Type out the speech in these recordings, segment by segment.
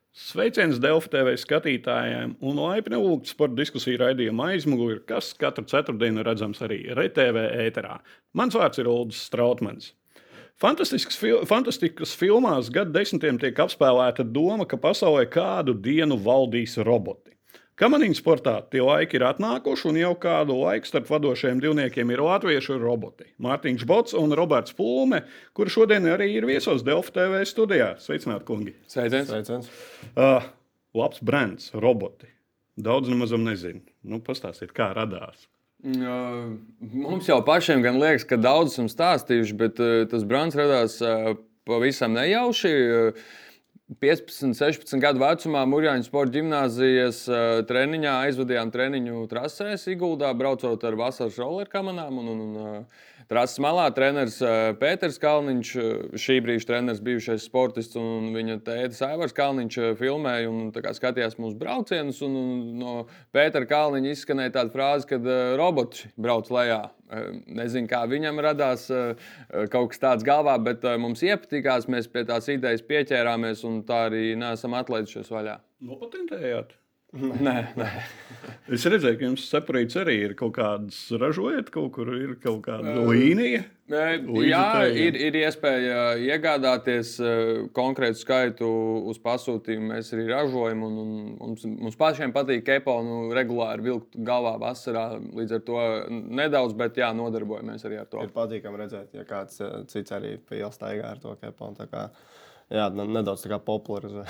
Sveiciens Delfi TV skatītājiem un laipni lūgti sporta diskusiju raidījuma aizmugurē, kas katru ceturtdienu redzams arī RTV ēterā. Mans vārds ir Uldis Strautmans. Fantastiskas filmās gadu desmitiem tiek apspēlēta doma, ka pasaulē kādu dienu valdīs roboti. Kamaniņu sportā tie laiki ir atnākuši, un jau kādu laiku starp vadošajiem divniekiem ir latviešu roboti. Mārtiņš Bots un Roberts Plūme, kuri šodien arī ir viesos Delfi TV studijā. Sveicināti, kungi! Sveiciens. Labs brands, roboti. Daudz nemazam nezinu. Pastāstiet, kā radās. Mums jau pašiem gan liekas, ka daudz esam stāstījuši, bet tas brands radās pavisam nejauši. 15, 16 gadu vecumā Mūrjāņu sporta ģimnāzijas treniņā aizvadījām treniņu trasēs Siguldā, braucot ar vasaras rollerkamanām. Trases malā treneris Pēters Kalniņš, šī brīža treneris, bijušais sportists, un viņa tētis Aivars Kalniņš filmēja un skatījās mūsu braucienus. No Pētera Kalniņa izskanēja tāda frāze, ka roboti brauc lejā. Nezinu, kā viņam radās kaut kas tāds galvā, bet mums iepatikās, mēs pie tās idejas pieķērāmies un tā arī neesam atlaidušies vaļā. Nopatentējāt? Nē. Es redzēju, ka jums separīts arī ir kaut kādas ražojat, kaut kur ir kaut kāda līnija. Jā, ir iespēja iegādāties konkrētu skaitu uz pasūtījumu. Mēs arī ražojam, un mums pašiem patīk keponu regulāri vilkt galvā vasarā. Līdz ar to nedaudz, bet jā, nodarbojamies arī ar to. Ir patīkami redzēt, ja kāds cits arī pa ielu staigā ar to keponu. Tā kā, jā, nedaudz tā kā popularizē.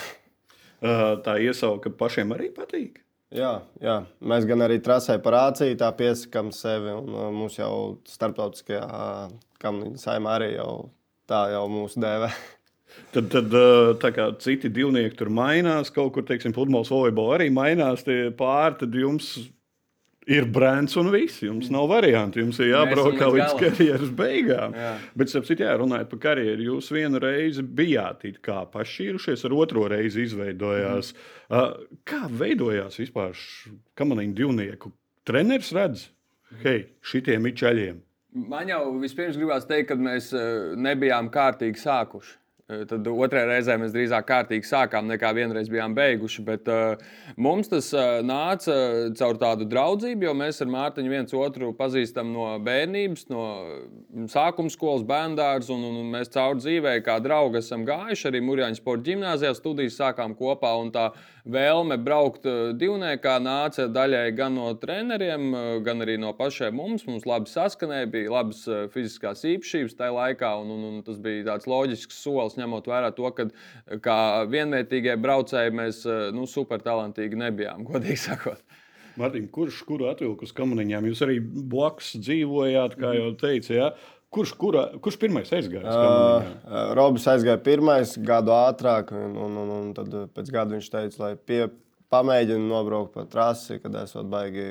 Tā iesauka pašiem arī patīk? Jā. Mēs gan arī trasē par āciju tā piesakām sevi, un mums jau starptautiskajā kamaniņu saimā arī jau mūsu dēvē. Tad tā kā citi divnieki tur mainās, kaut kur, teiksim, futbols, volejbols arī mainās tie pāri, tad jums ir brands un viss. Jums nav variantu. Jums ir jābrauk līdz karjeras beigām. Jā. Bet, runājot par karjeru, jūs vienu reizi bijāt it kā pašķīrušies, ar otro reizi izveidojās. Kā veidojās vispār kamaniņu divnieku? Treneris redz, hei, šitiem ir čaļiem. Man jau vispirms gribās teikt, ka mēs nebijām kārtīgi sākuši. Tad otrajā reizē mēs drīzāk kārtīgi sākām, nekā vienreiz bijām beiguši. Bet mums tas nāca caur tādu draudzību, jo mēs ar Mārtiņu viens otru pazīstam no bērnības, no sākuma skolas, bērndārs. Un mēs caur dzīvē kā draugi esam gājuši. Arī Mūrjāņu sporta ģimnāzijā studijas sākām kopā. Un tā vēlme braukt divniekā nāca daļai gan no treneriem, gan arī no pašiem mums. Mums labi saskanēja, bija labas fiziskās īpašības tajā laikā. Un tas bija tāds loģisks solis, ņemot vērā to, ka kā vienvērtīgie braucēji mēs super talantīgi nebijām, godīgi sakot. Mārtiņ, kuru atvilku uz kamaniņām? Jūs arī blakus dzīvojāt, kā jau teicu, jā? Kurš pirmais aizgāja? Robis aizgāja pirmais, gadu ātrāk, un tad pēc gada viņš teica, lai pamēģina nobraukt pa trasi, kad esot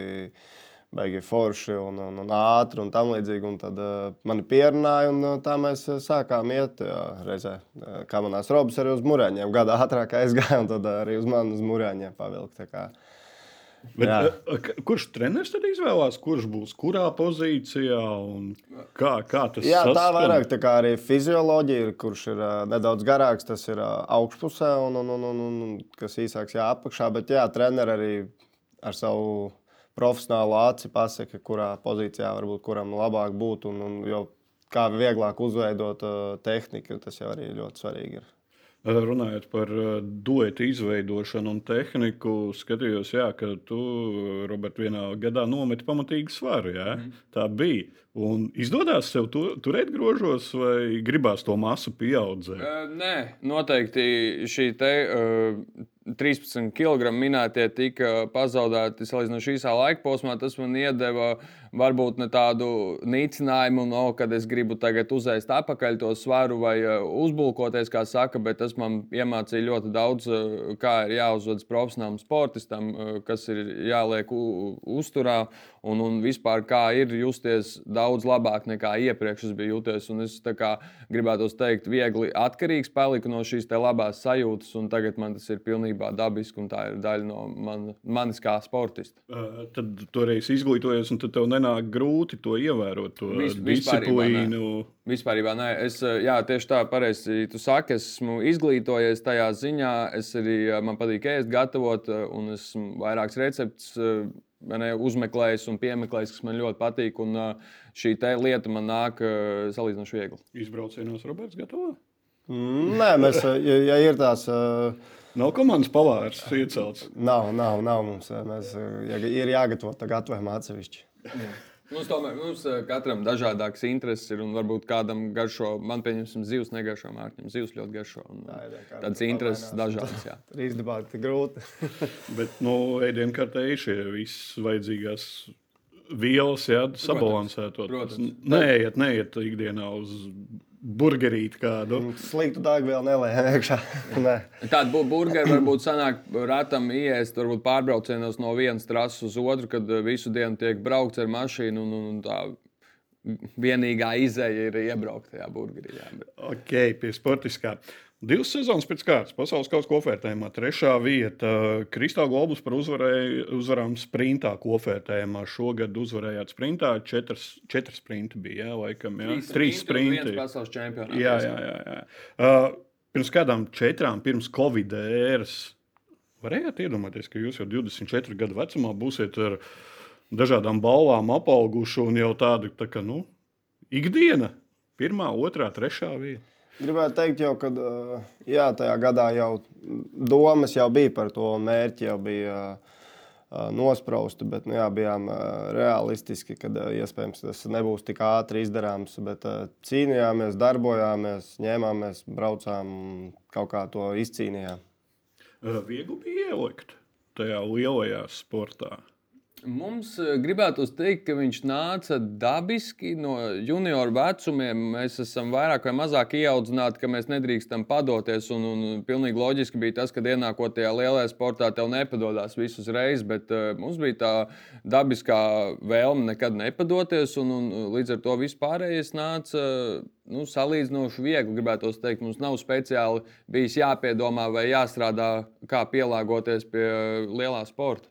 baigi forši un ātri un tam līdzīgi. Un tad mani pierunāja, un tā mēs sākām iet reizē. Kamanās Robis arī uz Mūrjāņiem gadu ātrāk aizgāja, un tad arī uz mani uz Mūrjāņiem pavilkt. Bet, kurš treneris tad izvēlās, kurš būs kurā pozīcijā un kā tas jā, saskan? Tā vairāk tā kā arī fizioloģija ir, kurš ir nedaudz garāks, tas ir augšpusē un kas īsāks apakšā. Bet jā, treneri arī ar savu profesionālu aci pasaka, kurā pozīcijā varbūt kuram labāk būt un jo kā vieglāk uzveidot tehniku, tas jau arī ļoti svarīgi ir. Runājot par duetu izveidošanu un tehniku, skatījos, ka tu, Robert, vienā gadā nometi pamatīgi svaru. Jā? Tā bija. Un izdodās sev turēt grožos vai gribās to masu pieaudzēt? Nē, noteikti šī 13 kg minētie tika pazaudēti salīdzinoši īsā laika posmā. Tas man iedeva varbūt ne tādu nīcinājumu, kad es gribu tagad uzēst atpakaļ to svaru vai uzbulkoties, kā saka, bet tas man iemācīja ļoti daudz, kā ir jāuzvedas profesionālam sportistam, kas ir jāliek uzturā un vispār kā ir justies daudz labāk nekā iepriekš es biju jūties. Un es gribētu teikt, viegli atkarīgs paliku no šīs labās sajūtas, un tagad man tas ir pilnībā pilnībā dabiski, un tā ir daļa no manis kā sportista. Tad toreiz izglītojies, un tad tev nenāk grūti to ievērot, to disciplīnu. Vispārībā nē. Tieši tā pareizi tu saki, esmu izglītojies tajā ziņā, man patīk ēst, gatavot, un esmu vairākas receptes uzmeklējis un piemeklējis, kas man ļoti patīk, un šī lieta man nāk salīdzinoši viegli. Izbraucienos Roberts gatavo? Nē, mēs, ja ir tās... Nav komandas pavārs iecelts? Nav mums. Mēs, ja ir jāgatavo, tad gatavojam atsevišķi. Mums katram dažādākas intereses ir, un varbūt kādam garšo, man pieņemsim zivs negaršo, Mārķim zivs ļoti garšo. Tādas intereses dažādas, jā. Izdibāt ir grūti. Bet, ēdienkartē ir šie viss vajadzīgās vielas, jā, sabalansētot. Neiet ikdienā uz burgerīti kādu. Sliktu degvielu nelēja iekšā. Tādu burgeri varbūt sanāk ratam iest, varbūt pārbraucienos no vienas trases uz otru, kad visu dienu tiek braukts ar mašīnu un tā vienīgā izeja ir iebraukt tajā burgerī. Ok, pie sportiskā. 2 sezonas pēc kārtas pasaules kausa kofērtējumā 3. vieta. Kristāla Globus par uzvarām sprintā kofērtējumā. Šogad uzvarējāt sprintā, 4 sprinti bija, laikam, jā? 3 sprinti. 1 pasaules čempionāts. Jā. Pirms kādām 4, pirms Covid ēras, varējāt iedomāties, ka jūs jau 24 gadu vecumā būsiet ar dažādām balvām apauguši un jau tādu, ikdiena, 1., 2., 3. vieta. Gribētu teikt, ka tajā gadā jau domas jau bija par to, mērķi jau bija nosprausti, bet bijām realistiski, ka iespējams tas nebūs tik ātri izdarāms, bet cīnījāmies, darbojāmies, ņēmāmies, braucām, kaut kā to izcīnījām. Viegli bija ielikt tajā lielajā sportā? Mums gribētu teikt, ka viņš nāca dabiski no junioru vecumiem. Mēs esam vairāk vai mazāk ieaudzināti, ka mēs nedrīkstam padoties. Un pilnīgi loģiski bija tas, ka ienākot tajā lielajā sportā, tev nepadodās visus reizes, bet mums bija tā dabiskā vēlme nekad nepadoties. Un līdz ar to vispārējais nāca salīdzinoši viegli. Gribētu teikt, mums nav speciāli bijis jāpiedomā vai jāstrādā, kā pielāgoties pie lielā sporta.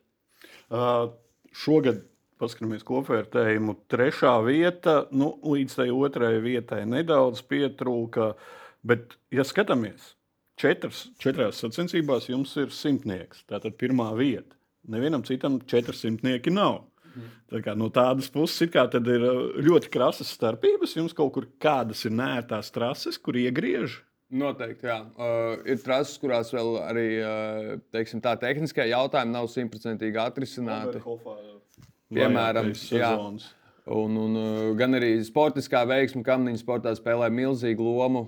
Šogad, paskatāmies kofērtējumu, 3. vieta, līdz tai 2. vietai nedaudz pietrūka, bet, ja skatāmies, 4 sacensībās jums ir 100. Tātad 1. vieta. Nevienam citam 400 nav. Tā kā no tādas puses tad ir ļoti krasas starpības, jums kaut kur kādas ir nērtās trases, kur iegriež? Noteikti, jā. Ir trases, kurās vēl arī tā tehniskie jautājumi nav 100% atrisināti. Piemēram, un gan arī sportiskā veiksme kamniņu sportā spēlē milzīgu lomu.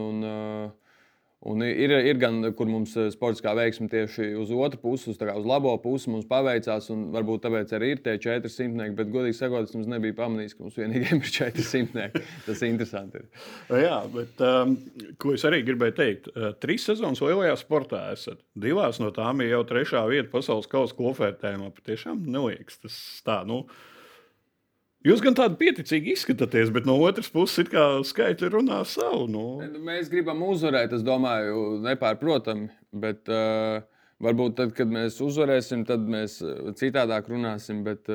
Un ir gan, kur mums sportiskā veiksme tieši uz otru pusi, uz labo pusi mums paveicās, un varbūt tāpēc arī ir tie 400, bet, godīgi sakot, es mums nebija pamanījis, ka mums vienīgiem ir 400. Tas interesanti ir. Jā, bet ko es arī gribēju teikt, 3 sezonas lielajā sportā esat. 2 no tām ir jau 3. vieta pasaules kausa kofērtējumā. Patiešām neliekas tas tā, Jūs gan tādi pieticīgi izskatāties, bet no otras puses it kā skaitļi runā savu. Mēs gribam uzvarēt, es domāju, nepārprotami, bet varbūt tad, kad mēs uzvarēsim, tad mēs citādāk runāsim, bet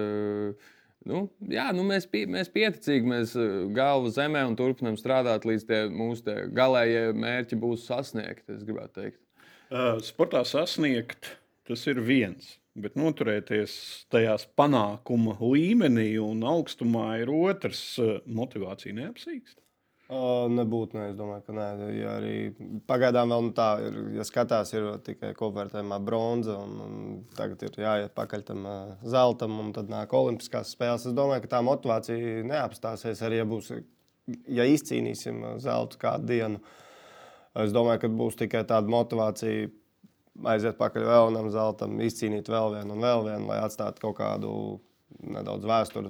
mēs pieticīgi, mēs galvu zemē un turpinam strādāt, līdz mūsu galējie mērķi būs sasniegti, es gribētu teikt. Sportā sasniegt, tas ir viens. Bet noturēties tajās panākuma līmenī un augstumā ir otrs. Motivācija neapsīkst? Nebūtu, es domāju, ka nē. Ja arī pagaidām vēl tā ir, ja skatās, ir tikai kofērtējumā bronza, un tagad ir jāiet pakaļ tam zeltam, un tad nāk olimpiskās spēles. Es domāju, ka tā motivācija neapstāsies arī, ja izcīnīsim zeltu kādu dienu. Es domāju, ka būs tikai tāda motivācija aiziet pakaļ vēl vienam zeltam, izcīnīt vēl vienu, lai atstātu kaut kādu nedaudz vēsturi,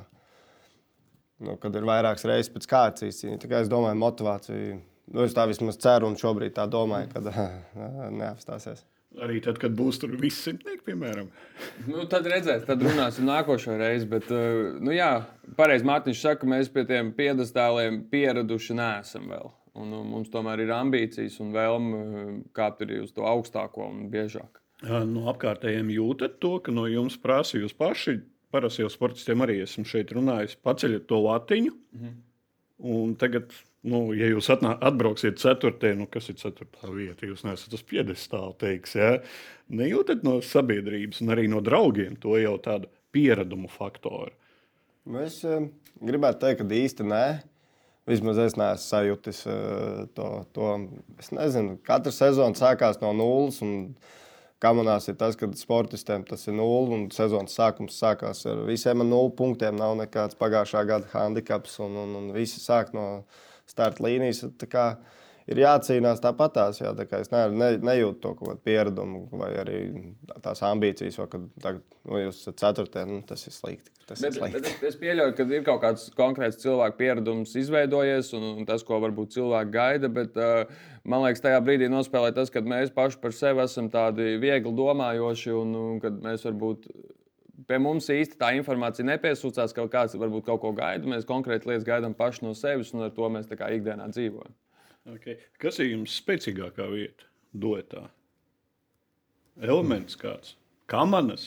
kad ir vairākas reizes pēc kārtas izcīnīt. Es domāju, motivācija, es tā vismaz ceru un šobrīd tā domāju, kad neapstāsies. Arī tad, kad būs tur viss 100, piemēram? Tad redzēs, tad runāsim nākošo reizi, bet, pareizi Mārtiņš saka, mēs pie tiem piedestāliem pieraduši neesam vēl. Mums tomēr ir ambīcijas un vēlme kāpt arī uz to augstāko un biežāk. No apkārtējiem jūtat to, ka no jums prasa jūs paši, parasti jau sportistiem arī esmu šeit runājis, paceļat to latiņu. Un tagad, ja jūs atbrauksiet ceturtē, kas ir ceturtā vieta, jūs neesat uz piedestāla, teiks, ja? Nejūtat no sabiedrības un arī no draugiem to jau tādu pieradumu faktoru? Es gribētu teikt, ka īsti nē. Vismaz es neesmu sajūtis to. Es nezinu, katra sezona sākās no nulles. Kā manās ir tas, ka sportistiem tas ir 0 un sezonas sākums sākās ar visiem 0 punktiem. Nav nekāds pagājušā gada handikaps un visi sāk no starta līnijas. Ir jācīnās tāpatās. Jā, tā es nejūtu to kaut kādu pieradumu vai arī tās ambīcijas, kad tagad jūs esat ceturtie, tas ir slikti. Bet es pieļauju, ka ir kaut kāds konkrēts cilvēku pieredums izveidojies un tas, ko varbūt cilvēki gaida, bet man liekas, tajā brīdī nospēlē tas, ka mēs paši par sevi esam tādi viegli domājoši un kad mēs varbūt pie mums īsti tā informācija nepiesūcās, ka kāds varbūt kaut ko gaida, mēs konkrēti lietas gaidām paši no sevis un ar to mēs tā kā ikdienā dzīvojam. Okay. Kas ir jums spēcīgākā vieta duetā? Elements kāds? Kamanas?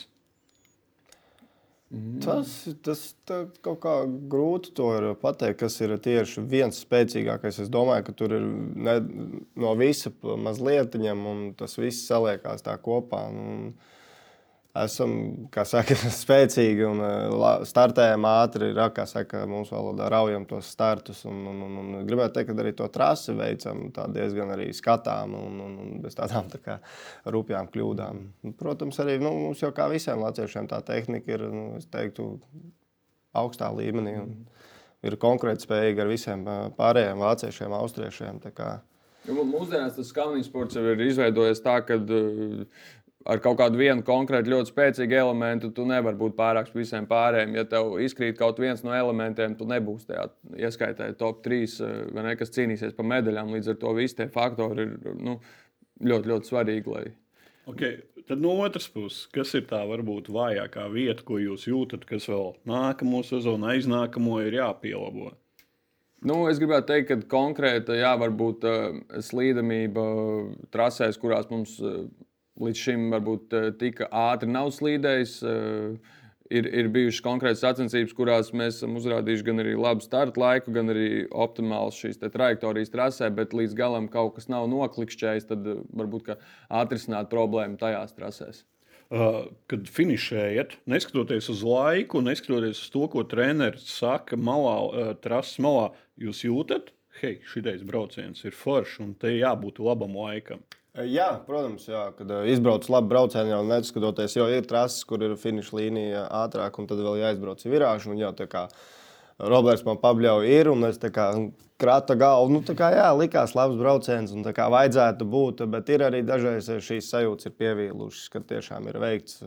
Tas kaut kā grūti to ir pateikt, kas ir tieši viens spēcīgākais. Es domāju, ka tur ir no visa mazliet ņem un tas viss saliekās tā kopā. Esam, kā saka, spēcīgi un startējam ātri, kā saka, mūsu valodā raujam tos startus. Un gribētu teikt, ka arī to trasi veicam diezgan arī skatām un bez tādām rupjām kļūdām. Protams, arī mums jau kā visiem latviešiem tā tehnika ir, es teiktu, augstā līmenī. Ir konkurētspējīga ar visiem pārējiem vāciešiem, austriešiem. Mūsdienās tas kalniņu sports jau ir izveidojies tā, ka ar kaut kādu vienu konkrētu ļoti spēcīgu elementu tu nevari būt pārāks par visiem pārējiem. Ja tev izkrīt kaut viens no elementiem, tu nebūsi tajā ieskaitē top 3, vai ne, kas cīnīsies par medaļām. Līdz ar to visi tie faktori ir ļoti, ļoti svarīgi. Okay. Tad no otras puses, kas ir tā varbūt vājākā vieta, ko jūs jūtat, kas vēl nākamo sezonu, aiznākamo ir jāpielabo? Es gribētu teikt, ka konkrēta, varbūt slīdamība trasēs, kurās mums līdz šim varbūt tik ātri nav slīdējis. Ir bijušas konkrētas sacensības, kurās mēs esam uzrādījuši gan arī labu starta laiku, gan arī optimāls šīs trajektorijas trasē, bet līdz galam kaut kas nav noklikšķējis, tad varbūt atrisināt problēmu tajās trasēs. Kad finišējat, neskatoties uz laiku, neskatoties uz to, ko treneris saka malā, trases malā, jūs jūtat, hei, šitais brauciens ir foršs un te jābūt labam laikam. Jā, protams, jā, kad izbrauc labi braucieni, jau neskatoties, jo ir trases, kur ir finiša līnija ātrāk, un tad vēl jāizbrauc virāžu. Un jau tā kā Roberts man pabļauj ir, un es tā kā krata galvu. Jā, likās labs brauciens, un tā kā vajadzētu būt, bet ir arī dažreiz šīs sajūtas ir pievīlušas, ka tiešām ir veikts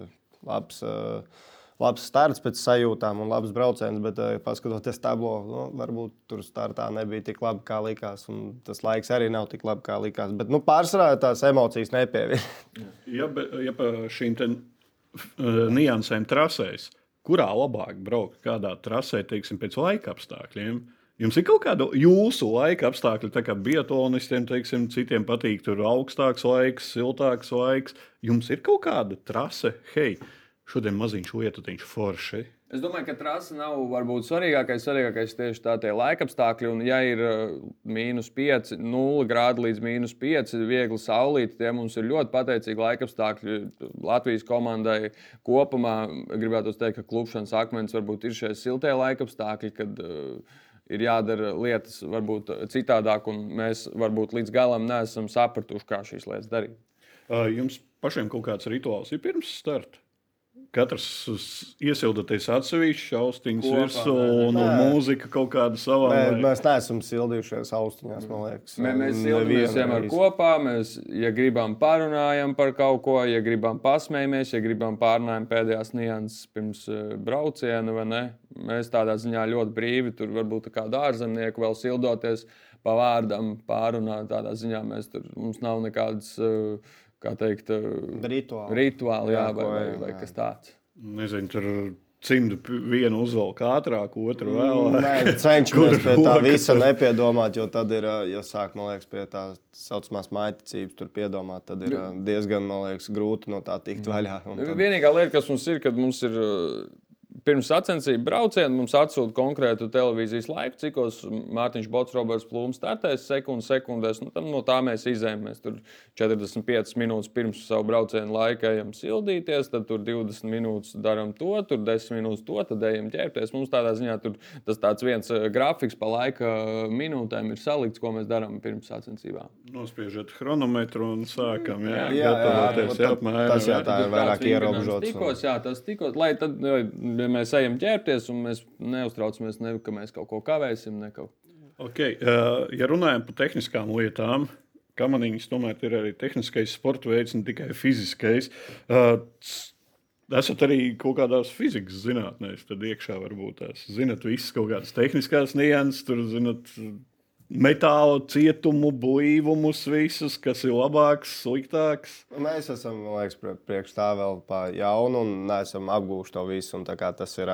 labs starts pēc sajūtām un labs brauciens, bet paskatoties tablo, varbūt tur startā nebija tik labi, kā likās, un tas laiks arī nav tik labi, kā likās. Bet pārsvarā tās emocijas nepievīja. Ja pa šīm niansēm trasēs, kurā labāk braukt, kādā trasē, teiksim, pēc laika apstākļiem? Jums ir kaut kāda jūsu laika apstākļi, tā kā biatlonistiem, teiksim, citiem patīk tur augstāks laiks, siltāks laiks. Jums ir kaut kāda trase, hei, šodien maziņš lietutiņš forši. Es domāju, ka trase nav varbūt svarīgākais. Svarīgākais tieši tie laikapstākļi. Un, ja ir -5, 0 grādi līdz -5, viegli saulīt, tie mums ir ļoti pateicīgi laikapstākļi. Latvijas komandai kopumā gribētu teikt, ka klupšanas akmens varbūt ir šie siltie laikapstākļi, kad ir jādara lietas varbūt citādāk, un mēs varbūt līdz galam neesam sapratuši, kā šīs lietas darīt. Jums pašiem kaut kāds rituāls ir pirms starta? Katrs iesildaties atsevišķi, austiņas virsū un mūzika kaut kāda savā. Mēs neesam sildījušies austiņās, man liekas. Mēs sildamies vienmēr kopā. Mēs, ja gribam, parunājam par kaut ko, ja gribam, pasmējamies, ja gribam, pārnājam pēdējās nianses pirms brauciena, vai ne? Mēs tādā ziņā ļoti brīvi, tur varbūt kādu ārzemnieku vēl sildoties pa vārdam, pārunāt. Tādā ziņā mums nav nekādas... kā teikt, rituāli, vai kas tāds. Nezinu, tur 101 uzvalk ātrāk, otru vēlāk. Nē, cenšamies pie tā rokas visa nepiedomāt, jo tad ir, ja sāk, man liekas, pie tā saucamās maiticības tur piedomāt, tad ir diezgan, man liekas, grūti no tā tikt vaļā. Vienīgā lieta, kas mums ir, kad mums ir pirms sacensību brauciena, mums atsūta konkrētu televīzijas laiku, cikos Mārtiņš Bots, Roberts Plūms startēs sekundēs. No tā mēs izējām. Mēs tur 45 minūtes pirms savu braucienu laika ejam sildīties, tad tur 20 minūtes darām to, tur 10 minūtes to, tad ejam ģērbties. Mums tādā ziņā tur tas tāds viens grafiks pa laika minūtēm ir salikts, ko mēs darām pirms sacensībām. Nospiežat chronometru un sākam. Jā, tas jā, tā ir vairāk ierobežots. Tas tikos, lai tad, ja mēs ejam ģērbties un mēs neuztraucamies, ka mēs kaut ko kavēsim. Okay. Ja runājam par tehniskām lietām, kamaniņas tomēr ir arī tehniskais sporta veids, ne tikai fiziskais. Esat arī kaut kādās fizikas zinātnēs, tad iekšā varbūt tās zinat visas kaut kādas tehniskās nianses, tur zinat metāla cietumu, blīvumus visus, kas ir labāks, sliktāks. Mēs esam, man liekas, priekš tā vēl pa jaunu un neesam apgūši to visu. Un tā kā tas ir,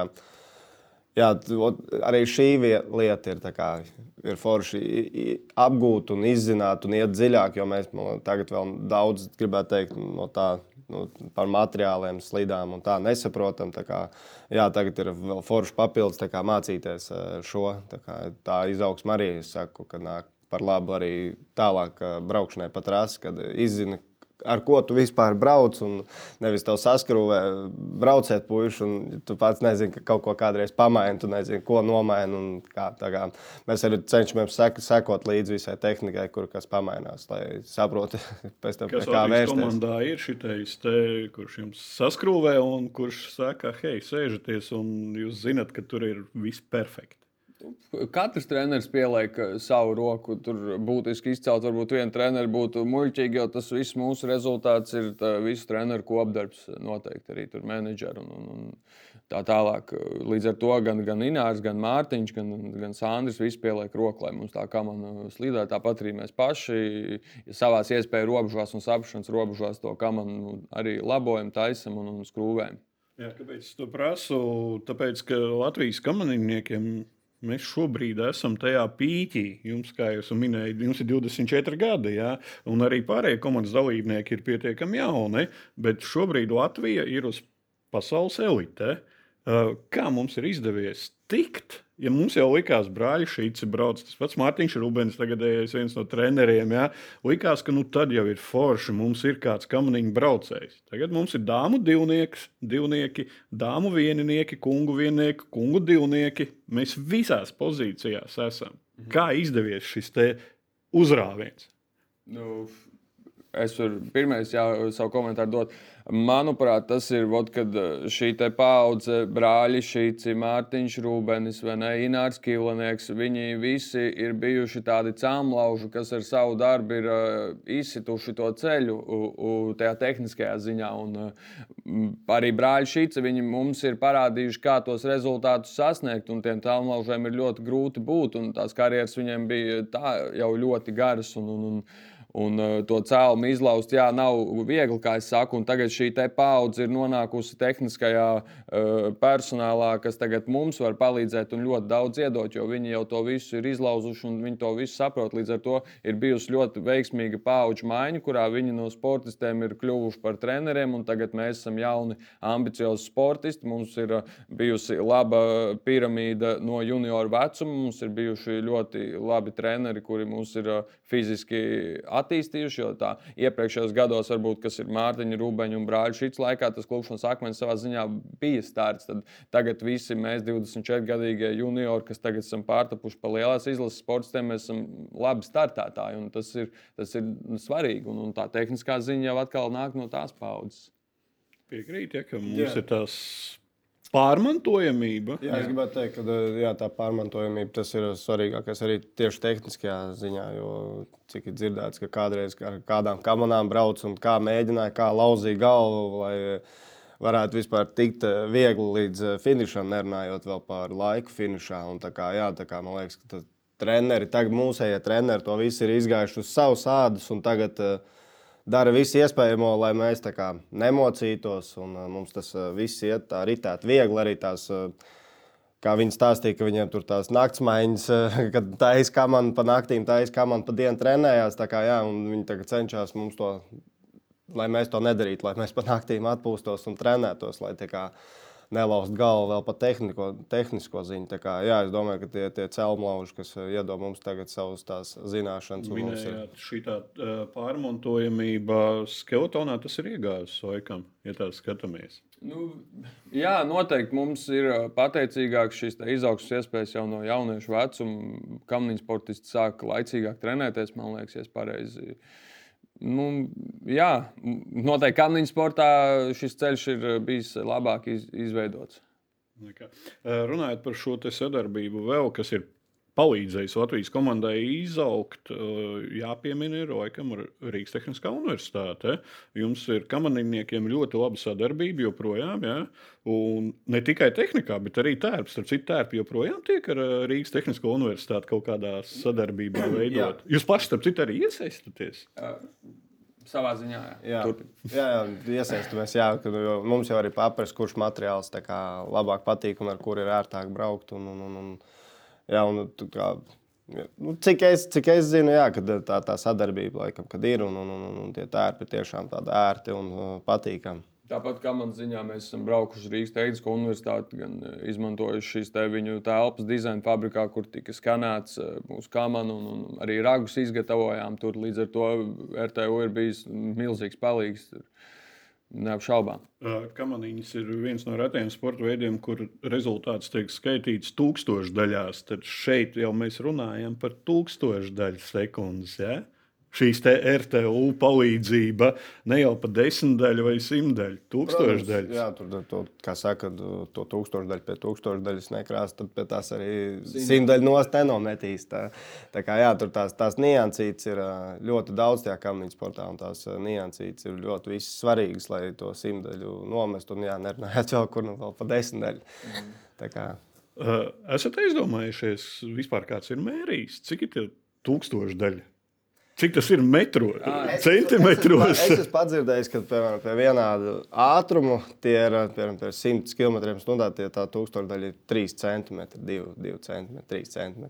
jā, arī šī lieta ir forši apgūt un izzināt un iet dziļāk, jo mēs tagad vēl daudz, gribētu teikt, no tā, par materiāliem, slidām un tā nesaprotam. Jā, tagad ir vēl forši papildus mācīties šo. Tā izaugsme arī, es saku, ka nāk par labu arī tālāk braukšanai pa trasi, kad izzini, ar ko tu vispār brauc, un nevis tev saskrūvē brauciet puiši, un tu pats nezini, ka kaut ko kādreiz pamaini, tu nezini, ko nomaini, un kā. Mēs arī cenšamies sekot līdzi visai tehnikai, kur kas pamainās, lai saproti pēc tam, kā vērsties. Kas komandā ir šitais te, kurš jums saskrūvē, un kurš saka, hei, sēžaties, un jūs zinat, ka tur ir viss perfekti? Katrs treneris pieliek savu roku. Tur būtiski izcelt, varbūt viena treneri būtu muļķīgi, jo tas viss mūsu rezultāts ir visu treneru kopdarbs noteikti arī tur menedžeri un tā tālāk. Līdz ar to gan Inārs, gan Mārtiņš, gan Sandris visi pieliek roku, lai mums tā kamana slīdē. Tāpat arī mēs paši savās iespēju robežās un saprašanas robežās to kamanu arī labojam, taisam un skrūvējam. Jā, kāpēc es to prasu? Tāpēc, ka Latvijas kamaniņniekiem mēs šobrīd esam tajā pīķī. Jums, kā jūs minējāt, jums ir 24 gadi, jā? Un arī pārējie komandas dalībnieki ir pietiekami jauni, bet šobrīd Latvija ir uz pasaules elite. Kā mums ir izdevies tikt? Ja mums jau likās brāļi Šīci brauc, tas pats Mārtiņš Rubens, tagadējais viens no treneriem, jā, likās, ka tad jau ir forši, mums ir kāds kamaniņu braucējs. Tagad mums ir dāmu divnieki, dāmu vieninieki, kungu viennieki, kungu divnieki. Mēs visās pozīcijās esam. Kā izdevies šis te uzrāviens? Es varu pirmais savu komentāru dot. Manuprāt, tas ir, kad šī te paudze, brāļi Šīci, Mārtiņš Rūbenis, Inārs Kīlanieks, viņi visi ir bijuši tādi cāmlauži, kas ar savu darbu ir izsituši to ceļu tajā tehniskajā ziņā. Un arī brāļi Šīci, viņi mums ir parādījuši, kā tos rezultātus sasniegt, un tiem cāmlaužiem ir ļoti grūti būt, un tās karjeras viņiem bija tā jau ļoti garas, un to cēlumu izlaust, nav viegli, kā es saku. Un tagad šī te paudze ir nonākusi tehniskajā personālā, kas tagad mums var palīdzēt un ļoti daudz iedot, jo viņi jau to visu ir izlauzuši un viņi to visu saprot. Līdz ar to ir bijusi ļoti veiksmīga paudžu maiņa, kurā viņi no sportistiem ir kļuvuši par treneriem, un tagad mēs esam jauni, ambiciozi sportisti. Mums ir bijusi laba piramīda no junioru vecuma, mums ir bijuši ļoti labi treneri, kuri mums ir fiziski attīstījuši, jo tā iepriekšējos gados, varbūt, kas ir Mārtiņa, Rūbeņa un brāļu Šīts laikā, tas klupšanas akmens savā ziņā bija starts. Tad tagad visi mēs 24-gadīgie juniori, kas tagad esam pārtapuši pa lielās izlases sportistiem, mēs esam labi startētāji, un tas ir svarīgi, un tā tehniskā ziņa jau atkal nāk no tās paudzes. Piekrīt, ka mums ir tās pārmantojamība. Jā, es gribētu teikt, ka tā pārmantojamība tas ir svarīgākais arī tieši tehniskajā ziņā, jo cik ir dzirdēts, ka kādreiz ar kādām kamanām brauc un kā mēģināja, kā lauzīja galvu, lai varētu vispār tikt viegli līdz finišam, nerunājot vēl par laiku finišā. Un tā kā, man liekas, ka treneri, tagad mūsējie treneri to visu ir izgājuši uz savas ādas, un tagad dara visu iespējamo, lai mēs tā kā nemocītos, un mums tas viss iet tā ritēt viegli, arī tās, kā viņi stāstīja, ka viņiem tur tās naktsmaiņas, kad taisa komanda pa naktīm, taisa komanda pa dienu trenējās, tā kā jā, un viņi tagad cenšas mums to, lai mēs to nedarītu, lai mēs pa naktīm atpūstos un trenētos, lai tā kā nelaust galvu vēl pa tehnisko ziņu. Tā kā, jā, es domāju, ka tie celmlauži, kas iedod mums tagad savus tās zināšanas. Minējāt, šī tā pārmontojamība skeletonā, tas ir iegājis laikam, ja tā skatāmies. Jā, noteikti mums ir pateicīgāk šīs izaugsmes iespējas jau no jauniešu vecuma. Kamniņu sportisti sāk laicīgāk trenēties, man liekas, ja es pareizi. Jā, noteikti kamniņu sportā šis ceļš ir bijis labāk izveidots. Runājot par šo sadarbību vēl, kas ir palīdzējis Latvijas komandai izaugt, jāpiemina ir laikam Rīgas Tehniskā universitāte. Jums ir komandiniekiem ļoti laba sadarbība joprojām, ja? Un ne tikai tehnikā, bet arī tērps. Starp citu, tērpi joprojām tiek ar Rīgas Tehnisko universitāti kaut kādā sadarbībā veidot. Jūs paši, starp citu, arī iesaistaties? Savā ziņā, jā. Iesaistamies, jā, kad mums jau arī paprast, kurš materiāls tā kā labāk patīk un ar kur ir ērtāk braukt. Jā, cik es zinu, jā, ka tā sadarbība laikam, kad ir un tie tērpi tiešām tādi ērti un patīkami. Tāpat kā man ziņā, mēs esam braukuši Rīgas Tehnisko universitāti, gan izmantojuši šīs viņu telpas dizaina fabrikā, kur tika skanēts mūsu kamanu un arī ragus izgatavojām tur. Līdz ar to RTU ir bijis milzīgs palīgs. Neapšaubām. Kamaniņas ir viens no retajiem sporta veidiem, kur rezultāts tiek skaitīts tūkstošdaļās. Tad šeit jau mēs runājam par tūkstošdaļu sekundes. Ja? Šīs RTU palīdzība ne jau pa 10 daļu vai 100 daļu, tūkstošdaļu. Jā, tur, kā saka, to tūkstošdaļu pie tūkstošdaļas nekrās, tad pie tās arī 100 daļu nost nenometīs. Tā kā jā, tur tās niansītes ir ļoti daudz tajā kamniņu sportā, un tās niansītes ir ļoti visas svarīgas, lai to 100 daļu nomest, un jā, nerunājot vēl kur vēl pa 10 daļu. Tā kā. Esat aizdomājušies vispār kāds ir mērījis? Cik ir tie tūkstošdaļu? Cik tas ir metros, centimetros? Es esmu padzirdējis, ka piemēram, pie vienādu ātrumu tie ir 100 km/h, tie tā tūkstošdaļa ir 3 cm, 2 cm, 3 cm.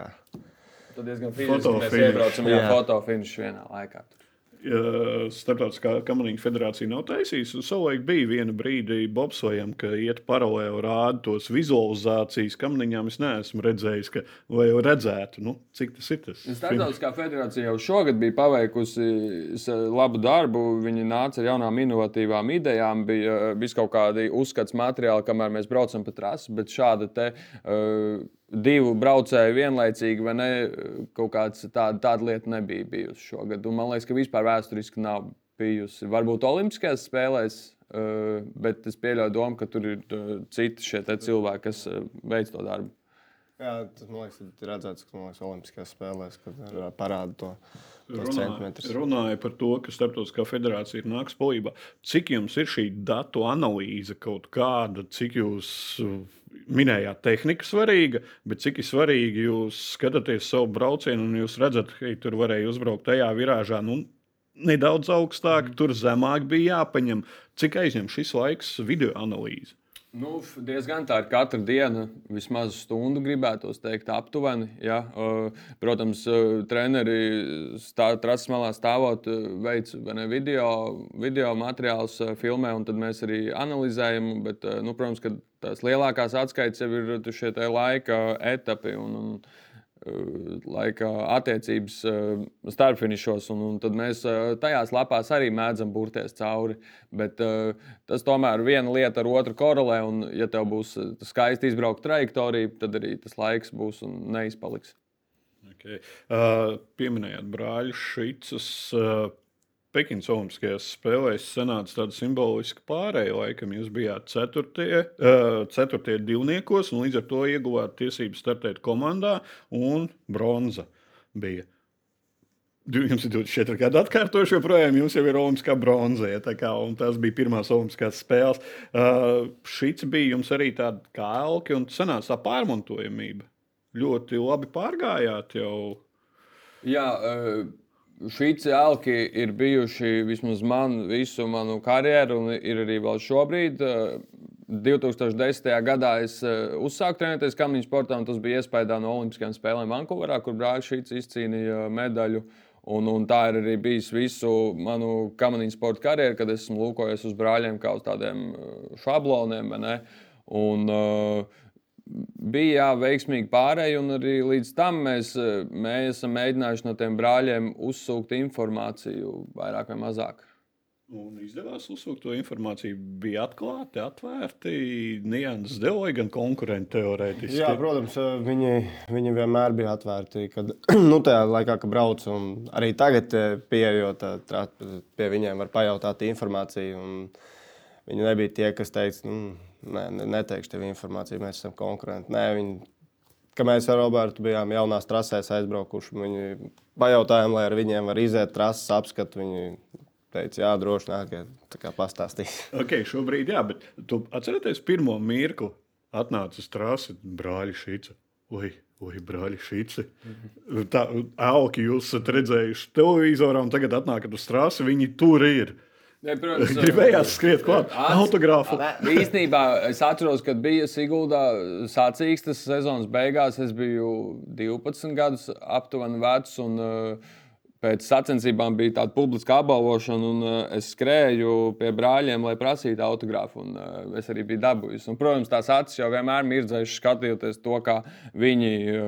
Tad diezgan fiziski mēs iebraucam fotofinišu vienā laikā. Starptautiskā kamaniņu federācija nav taisījusi. Savulaik bija viena brīdi bobslejam, ka iet paralēli rāda tos vizualizācijas kamaniņām. Es neesmu redzējis, ka vai jau redzētu, cik tas ir tas. Starptautiskā federācija jau šogad bija paveikusi labu darbu. Viņi nāca ar jaunām inovatīvām idejām. Bija kaut kādi uzskats materiāli, kamēr mēs braucam pa trasi, bet šāda te divu braucēju vienlaicīgi, vai ne, kaut kāds tāda lieta nebija bijusi šogad. Un man liekas, ka vispār vēsturiski nav bijusi. Varbūt Olimpiskajās spēlēs, bet es pieļauju domu, ka tur ir citi šie cilvēki, kas veic to darbu. Jā, tas, man liekas, ir redzēts, ka Olimpiskajās spēlēs, kad parāda to centimetrus. Runāja par to, ka Starptautiskā federācija ir nāks palīgā. Cik jums ir šī datu analīze kaut kāda, cik jūs minējāt tehnika svarīga, bet cik ir svarīgi jūs skatāties savu braucienu un jūs redzat, ka tur varēja uzbraukt tajā virāžā, nedaudz augstāk, tur zemāk bija jāpaņem. Cik aizņem šis laiks video analīze? Diezgan tā ir katra diena, vismaz stundu gribētos teikt aptuveni. Ja? Protams, treneri trases malā stāvot veic video materiālus, filmē, un tad mēs arī analizējam. Bet, protams, ka tās lielākās atskaites jau ir šie laika etapi un laika attiecības starpfinišos, un tad mēs tajās lapās arī mēdzam burties cauri. Bet tas tomēr viena lieta ar otru korelē, un ja tev būs skaisti izbraukt trajektoriju, tad arī tas laiks būs un neizpaliks. Okay. Pieminējāt brāļu Šicas. Pekinas Olimpiskajās spēlēs sanāca tāda simboliska pārēja. Laikam jūs bijāt ceturtie divniekos, un līdz ar to ieguvāt tiesības startēt komandā, un bronza bija. Jums ir 24 gadi atkārtoši, joprojām jums jau ir olimpiskā bronza, un tās bija pirmās olimpiskās spēles. Šits bija jums arī tāda kā elki, un sanāca tā pārmontojamība. Ļoti labi pārgājāt jau. Jā, Šīci elki ir bijuši vismaz visu manu karjeru, un ir arī vēl šobrīd. 2010. gadā es uzsāku trenēties kamniņu sportā, un tas bija iespējā no Olimpiskajām spēlēm Vankūverā, kur brālis Šīts izcīnīja medaļu. Un tā ir arī bijis visu manu kamniņu sporta karjeru, kad esmu lūkojies uz brāļiem kā uz tādiem šabloniem. Un bija veiksmīgi pārēji, un arī līdz tam mēs esam mēģinājuši no tiem brāļiem uzsūkt informāciju vairāk vai mazāk. Un izdevās uzsūkt to informāciju. Bija atklāti, atvērti, nianses deva gan konkurenti teorētiski. Jā, protams, viņi vienmēr bija atvērti. Kad, tajā laikā, kad brauc, un arī tagad pieejot, pie viņiem var pajautāt informāciju. Viņi nebija tie, kas teica, neteikšu tev informāciju, mēs esam konkurenti. Nē, ka mēs ar Robertu bijām jaunās trasēs aizbraukuši. Viņi pajautājām, lai ar viņiem var iziet trases apskatu. Viņi teica, jā, droši nākiet, tā kā pastāstīs. Ok, šobrīd jā, bet tu atcerieties pirmo mirkli, atnāca uz trasi, brāļi Šīca. Oi, brāļi Šīci. Tā, elki jūs esat redzējuši televizorā un tagad atnākat uz trasi, viņi tur ir. Ja, protams, gribējās skriet klāt, autogrāfu. Īstenībā es atceros, kad bija Siguldā sacīkstes sezonas beigās, es biju 12 gadus aptuveni vecs, un pēc sacensībām bija tāda publiska apbalvošana, un es skrēju pie brāļiem, lai prasītu autogrāfu, un es arī biju dabūjis. Un, protams, tās acis jau vienmēr mirdzējuši skatoties to, kā viņi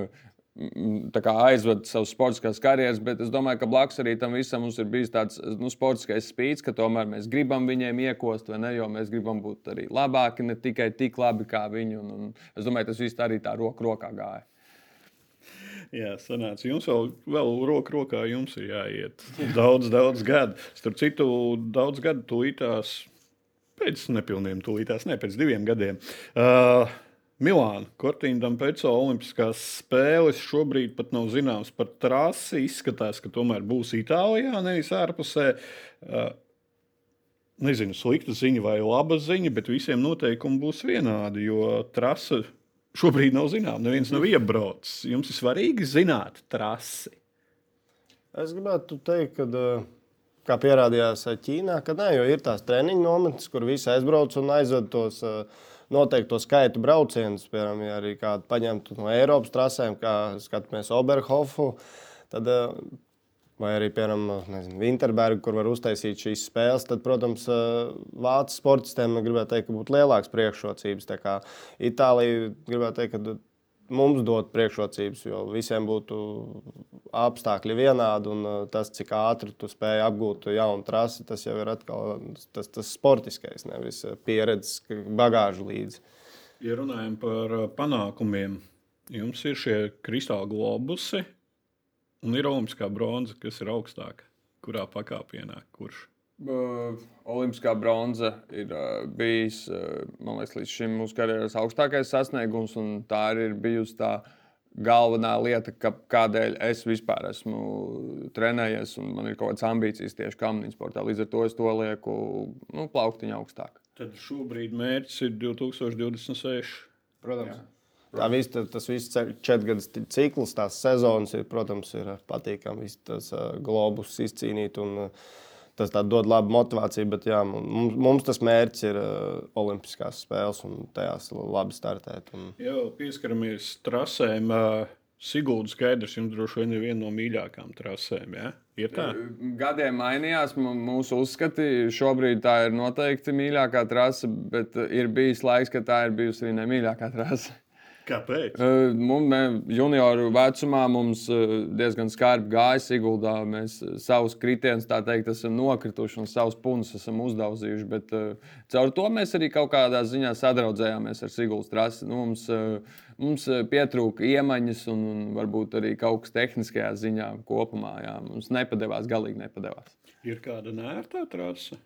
aizved savus sportiskās karjeras, bet es domāju, ka blakus arī tam visam mums ir bijis tāds sportiskais spīds, ka tomēr mēs gribam viņiem iekost, vai ne, jo mēs gribam būt arī labāki, ne tikai tik labi kā viņi, un es domāju, tas viss arī tā roku rokā gāja. Jā, sanāca. Jums vēl roku rokā jums ir jāiet. Daudz gadu. Starp citu, daudz gadu tūlītās, pēc nepilniem tūlītās, ne pēc 2 gadiem. Milāna, Cortina d'Ampezzo olimpiskās spēles šobrīd pat nav zināms par trasi. Izskatās, ka tomēr būs Itālijā, nevis ārpusē. Nezinu, slikta ziņa vai laba ziņa, bet visiem noteikumi būs vienādi, jo trasa šobrīd nav zināms, neviens nav iebraucis. Jums ir svarīgi zināt trasi. Es gribētu teikt, kā pierādījās Ķīnā, ka nē, jo ir tās treniņu nometnes, kur visi aizbrauc un aizved tos noteikto skaitu braucienus. Piemēram, ja arī kādu paņemtu no Eiropas trasēm, kā skatāmies Oberhofu, tad, vai arī, piemēram, Vinterbergu, kur var uztaisīt šīs spēles, tad, protams, vācu sportistiem gribētu teikt, ka būtu lielākas priekšrocības. Tā kā Itālija gribētu teikt, ka mums dot priekšrocības, jo visiem būtu apstākļi vienādi, un tas, cik ātri tu spēj apgūt jaunu trasi, tas jau ir atkal tas sportiskais, nevis pieredzes bagāžu līdzi. Ja runājam par panākumiem, jums ir šie kristāla globusi, un ir olimpiskā bronza, kas ir augstāka. Kurā pakāpienā? Kurš? Olimpiskā bronza ir bijis, man liekas, līdz šim mūsu karjeras augstākais sasniegums, un tā ir bijusi tā galvenā lieta, kādēļ es vispār esmu trenējies, un man ir kaut kādas ambīcijas tieši kamniņu sportā. Līdz ar to es to lieku plauktiņu augstāk. Tad šobrīd mērķis ir 2026. Protams. Jā. Tas viss 4 gadu cikls, tās sezonas, protams, ir patīkami. Tas globus izcīnīt, un tas dod labu motivāciju. Bet jā, mums tas mērķis ir olimpiskās spēles, un tajās labi startēt. Jau pieskaramies trasēm. Sigulda skaidrs, jums droši vien ir viena no mīļākām trasēm. Ja? Ir tā? Gadiem mainījās mūsu uzskati. Šobrīd tā ir noteikti mīļākā trase, bet ir bijis laiks, ka tā ir bijusi arī nemīļākā trase. Kāpēc? Junioru vecumā mums diezgan skarbi gāja Siguldā. Mēs savus kritienus, tā teikt, esam nokrituši un savus punus esam uzdauzījuši. Bet caur to mēs arī kaut kādā ziņā sadraudzējāmies ar Siguldas trasi. Mums pietrūka iemaņas un varbūt arī kaut kas tehniskajā ziņā kopumā. Jā. Mums nepadevās, galīgi nepadevās. Ir kāda nērtā trase?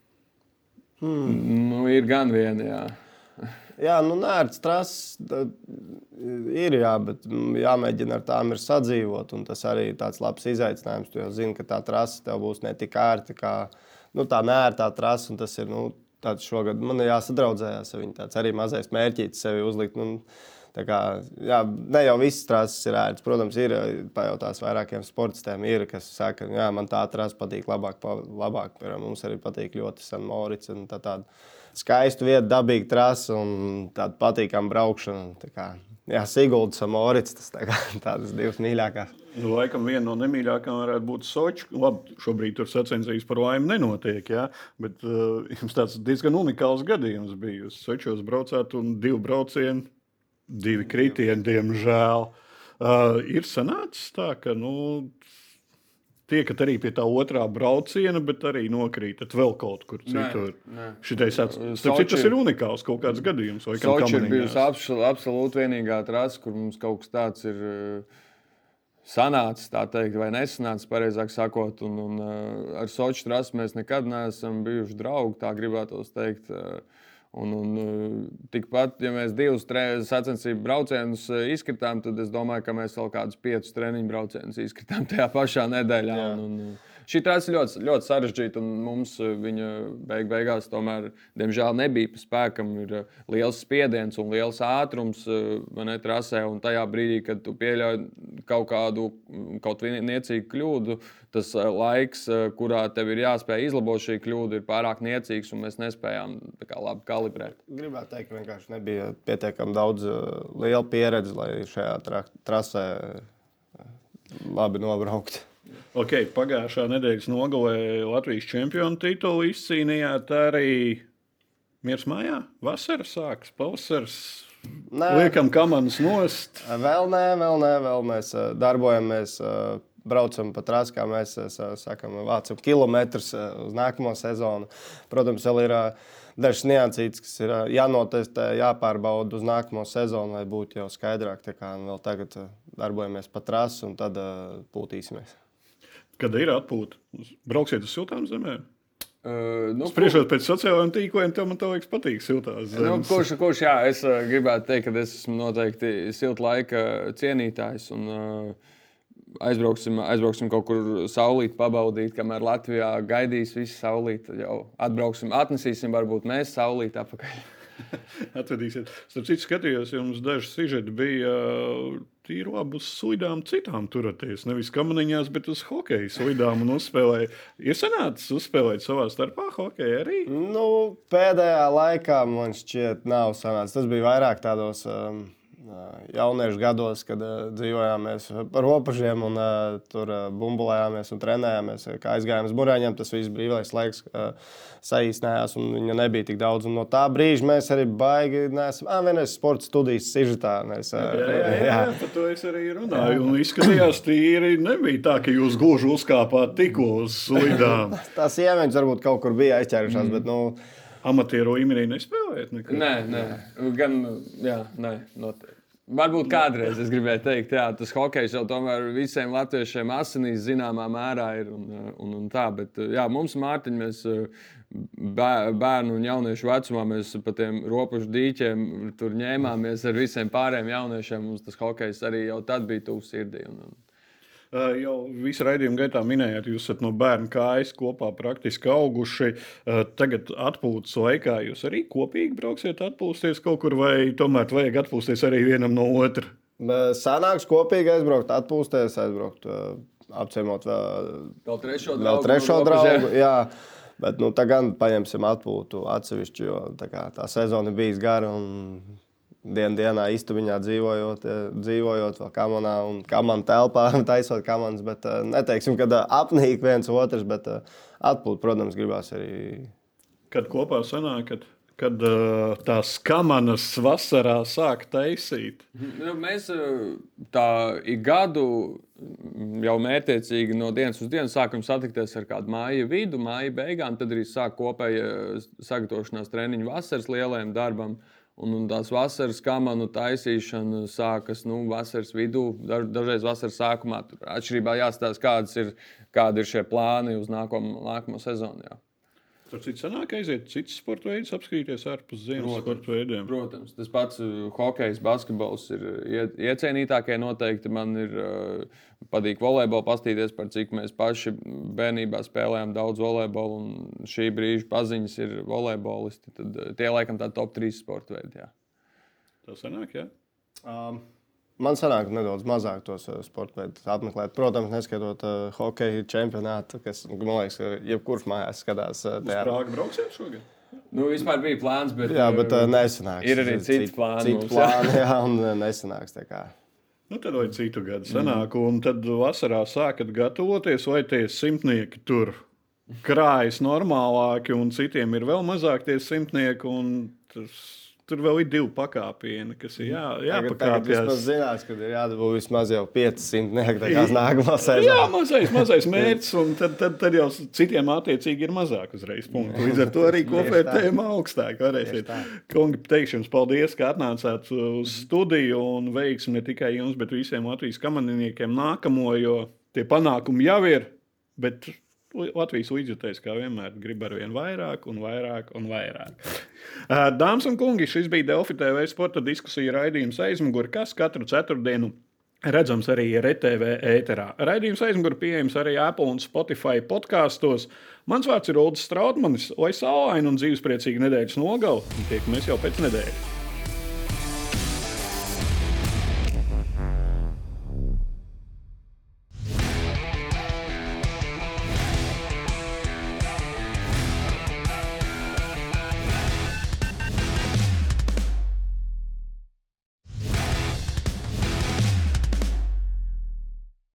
Ir gan viena, jā. Jā, nērts trases ir, jā, bet jāmēģina ar tām ir sadzīvot. Tas arī ir tāds labs izaicinājums. Tu jau zini, ka tā trase tev būs ne tik ērta kā tā nērtā trase. Tas ir tāds šogad man jāsadraudzējās ar viņu. Tāds arī mazais mērķītis sevi uzlikt. Tā kā, jā, ne jau visas trases ir ērtas. Protams, ir pajautās vairākiem sportistiem, kas saka, jā, man tā trase patīk labāk. Piemēram, mums arī patīk ļoti San Moritz. Tāda skaista vieta, dabīga trase un tāda patīkama braukšana. Tā kā, jā, Sigulda, San Moritz, tas tādas divas mīļākās. Laikam viena no nemīļākām varētu būt Soči. Labi, šobrīd tur sacensības par laimi nenotiek, jā, bet jums tāds diezgan unikāls gadījums bija. Jūs Sočos braucāt un 2 braucieni. 2 kritieni, diemžēl. Ir sanācis tā, ka tiekat arī pie tā otrā brauciena, bet arī nokrītat vēl kaut kur citur. Tas ir unikāls kaut kāds gadījums. Soči ir bijusi absolūti vienīgā trase, kur mums kaut kas tāds ir sanācis, tā teikt, vai nesanācis, pareizāk sakot. Un ar Soči trasi mēs nekad neesam bijuši draugi, tā gribētos teikt. Un tikpat, ja mēs 2 sacensību braucienus izkritām, tad es domāju, ka mēs vēl kādus 5 treniņu braucienus izkritām tajā pašā nedēļā. Šī trase ļoti, ļoti sarežģīta, un mums viņa beigās tomēr, diemžēl, nebija pa spēkam. Ir liels spiediens un liels ātrums trasē, un tajā brīdī, kad tu pieļauj kaut niecīgu kļūdu, tas laiks, kurā tev ir jāspēj izlabot šī kļūda, ir pārāk niecīgs, un mēs nespējām labi kalibrēt. Gribētu teikt, ka vienkārši nebija pietiekami daudz liela pieredze, lai šajā trasē labi nobraukt. Okay, pagājušā nedēļas nogalē Latvijas čempionu titulu izcīnījāt arī miers mājā. Vasara sākas, pavasaris. Liekam kamanas nost. Vēl nē. Mēs darbojamies, braucam pa trasi, kā mēs sakam, vācam kilometrus uz nākamo sezonu. Protams, vēl ir dažas niansītes, kas ir jānotestē, jāpārbauda uz nākamo sezonu, lai būtu jau skaidrāk. Tā kā vēl tagad darbojamies pa trasi un tad pūtīsimies. Kad ir atpūta? Brauksiet uz siltām zemēm? Spriežot pēc sociālajiem tīkliem, tev man liekas patīk siltās zemes. Kurš jā, es gribētu teikt, ka es esmu noteikti silta laika cienītājs. Un aizbrauksim kaut kur saulīt, pabaudīt, kamēr Latvijā gaidīs visu saulīt. Jau atbrauksim, atnesīsim varbūt mēs saulīt apakaļ. Atvedīsiet. Starp citu skatījos, jums daži sižeti bija tīri labi uz slidām citām turaties. Nevis kamaniņās, bet uz hokeju slidām un uzspēlēja. Ir sanācis uzspēlēt savā starpā hokeju arī? Pēdējā laikā man šķiet nav sanācis. Tas bija vairāk tādos jauniešu gados, kad dzīvojām par ropažiem un tur bumbulējāmies un trenējāmies. Kā aizgājām uz Burēņiem, tas viss brīvais laiks saīsnējās un viņa nebija tik daudz. Un no tā brīža mēs arī baigi neesam. Vienreiz sporta studijas sižetā. Jā, par to es arī runāju. Un izskatījās tīri, nebija tā, ka jūs gluži uzkāpāt tikko uz slidām. Tās iemeņas varbūt kaut kur bija aizķērušās, bet amatieru līmenī nespēlējat nekad? Nē. Varbūt kādreiz es gribēju teikt, jā, tas hokejs jau tomēr visiem latviešiem asinīs zināmā mērā ir un tā, bet jā, mums Mārtiņ, mēs bērnu un jauniešu vecumā mēs pa tiem ropažu dīķiem tur ņēmāmies ar visiem pārējiem jauniešiem, mums tas hokejs arī jau tad bija tuvs sirdī. Jau visu raidījumu gaitā minējāt, jūs esat no bērna kājas kopā praktiski auguši. Tagad atpūtas laikā jūs arī kopīgi brauksiet atpūsties kaut kur, vai tomēr vajag atpūsties arī vienam no otra? Sanāks kopīgi aizbraukt, aizbraukt, apciemot vēl trešo draugu. Jā, bet tā gan paņemsim atpūtu atsevišķi, jo tā sezona bijis gara un dienā istabiņā dzīvojot vēl kamanā un kamana telpā, taisot kamanas, bet neteiksim, kad apnīk viens otrs, bet atpūt, protams, gribās arī. Kad kopā sanākat, kad tās kamanas vasarā sāk taisīt? Mēs tā ik gadu jau mērķiecīgi no dienas uz dienu sākam satikties ar kādu māja vidu, māja beigām, tad arī sāk kopēja sagatavošanās treniņu vasaras lielajam darbam. Un tās vasaras kamanu taisīšana sākas vasaras vidū, dažreiz vasaras sākumā. Atšķirībā jāstāsta, kādi ir šie plāni uz nākamo sezonu. Jā. Tur sanāk aiziet cits sporta veids, apskatīties ārpus ziemas sporta veidiem. Protams, tas pats hokejs, basketbols ir iecienītākie noteikti. Man ir patīk volejbolu pastīties, par cik mēs paši bērnībā spēlējām daudz volejbolu un šī brīža paziņas ir volejbolisti. Tad tie laikam tā top 3 sporta veidi. Jā. Tā sanāk, jā? Man sanāk nedaudz mazāk tos sporta veidus apmeklēt. Protams, neskaitot hokeja čempionātu, kas, man liekas, ka jebkurš mājās skatās. Uz Prāgu brauksiet šogad? Nu, vispār bija plāns, bet, nesanāks. Ir arī citi plāni. Citi plāni, jā, un nesanāks tā kā. Nu, tad vai citu gadu sanāk, un tad vasarā sākat gatavoties, vai tie 100 tur krājas normālāki, un citiem ir vēl mazāk tie 100, un tur vēl ir 2 pakāpieni, kas ir jāpakāpjas. Tagad zinās, ka ir jādabū vismaz jau 500 nekādās nākamā sezonā. Jā, mazais mērķis, un tad jau citiem attiecīgi ir mazāk uzreiz punktu. Līdz ar to arī kopvērtējuma augstāk. Kungi, teikšu jums paldies, ka atnācāt uz studiju, un veiksmi ne tikai jums, bet visiem Latvijas kamaniniekiem nākamo, jo tie panākumi jau ir, bet Latvijas līdzjutējs, kā vienmēr, grib ar vien vairāk un vairāk un vairāk. Dāmas un kungi, šis bija Delfi TV sporta diskusija raidījums Aizmuguri, kas katru ceturtdienu redzams arī RTV ēterā. Raidījums Aizmuguri pieejams arī Apple un Spotify podkastos. Mans vārds ir Uldis Strautmanis, lai saulaina un dzīvespriecīga nedēļas nogale, un tiekamies jau pēc nedēļas.